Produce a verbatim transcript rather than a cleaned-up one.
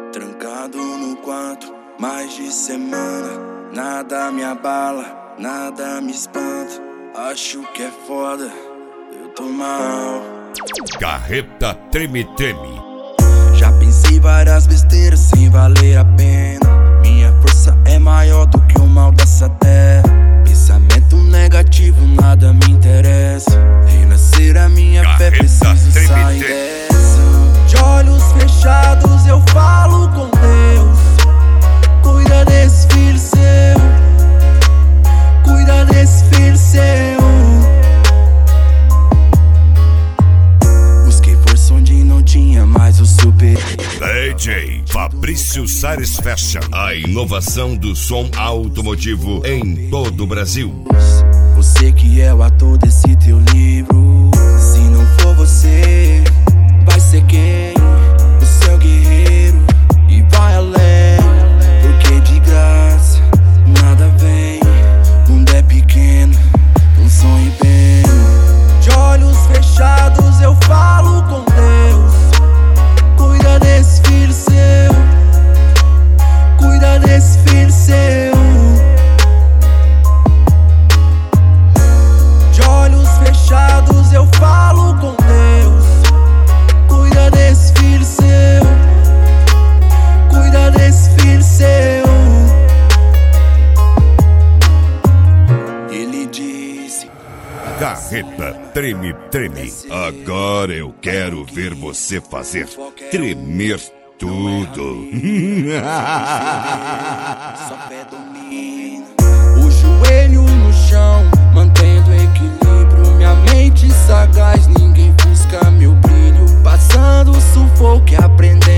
Trancado no quarto, mais de semana. Nada me abala, nada me espanta. Acho que é foda, eu tô mal. Carreta treme treme. Já pensei várias besteiras sem valer a pena. Minha força é maior do que o mal dessa terra. Pensamento negativo, nada me interessa. Renascer a minha fé, preciso sair dessa. De olhos fechados eu falo com Deus. Cuida desse filho seu, cuida desse filho seu. Busquei força onde não tinha mais o super. D J Fabrício Sares Fashion, a inovação do som automotivo em todo o Brasil. Você que é o ator desse teu livro. Se não for você, vai ser quem? O seu guerreiro. E vai além, porque de graça nada vem. O mundo é pequeno, um sonho bem. De olhos fechados eu falo com Deus. Cuida desse filho seu, cuida desse filho seu. De olhos fechados eu falo com Deus. Cuida desse filho seu, cuida desse filho seu. Ele disse: Carreta treme treme. Agora eu quero ver você fazer tremer tudo. só fé domina. O joelho no chão, mantendo equilíbrio. Minha mente sagaz, ninguém busca meu brilho. Passando sufoco e aprendendo.